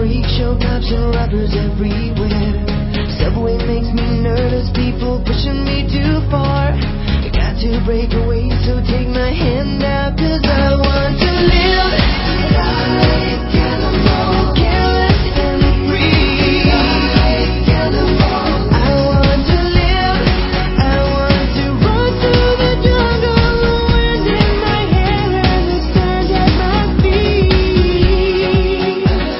freak show, cops and robbers everywhere. Subway makes me nervous, people pushing me too far. I got to break away, so take my hand out, 'cause I want to live like animal, careless and free. Like animal. I want to live, I want to run through the jungle, the wind in my hair and the sand at my feet.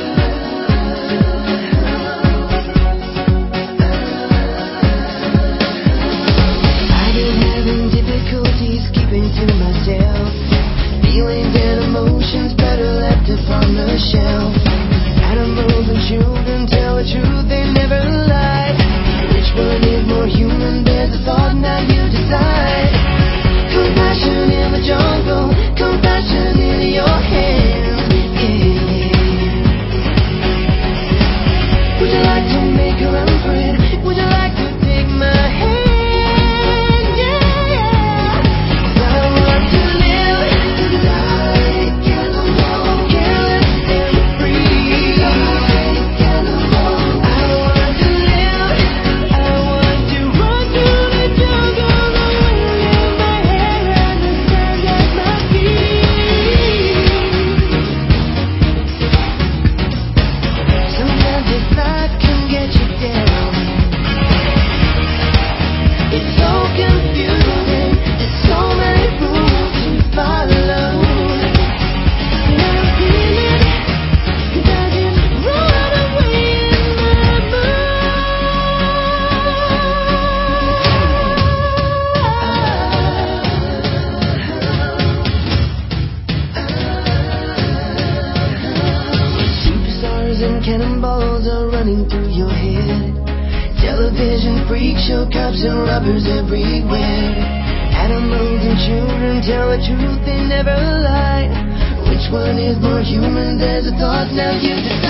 I've been having difficulties keeping to myself. Feelings and emotions better left upon the shelf. Animals and children tell the truth, they never lie. Which one is more human? There's a thought, now you decide. Compassion in the jungle, compassion in your hands. Yeah. Would you like to make a run for it? Would you like to take my hand? Yeah. I want to live like animal, careless and free. Like animal. I want to live, I want to run through the jungle, the wind in my hair and the sand at my feet. Sometimes this life can get you down. It's so confusing, there's so many rules to follow. And I feel it, 'cause I just run away in my mind. Superstars and cannonballs are running through your head. Television, freak show, cops and robbers everywhere. Animals and children tell the truth, they never lie. Which one is more human? There's a thought, now you decide.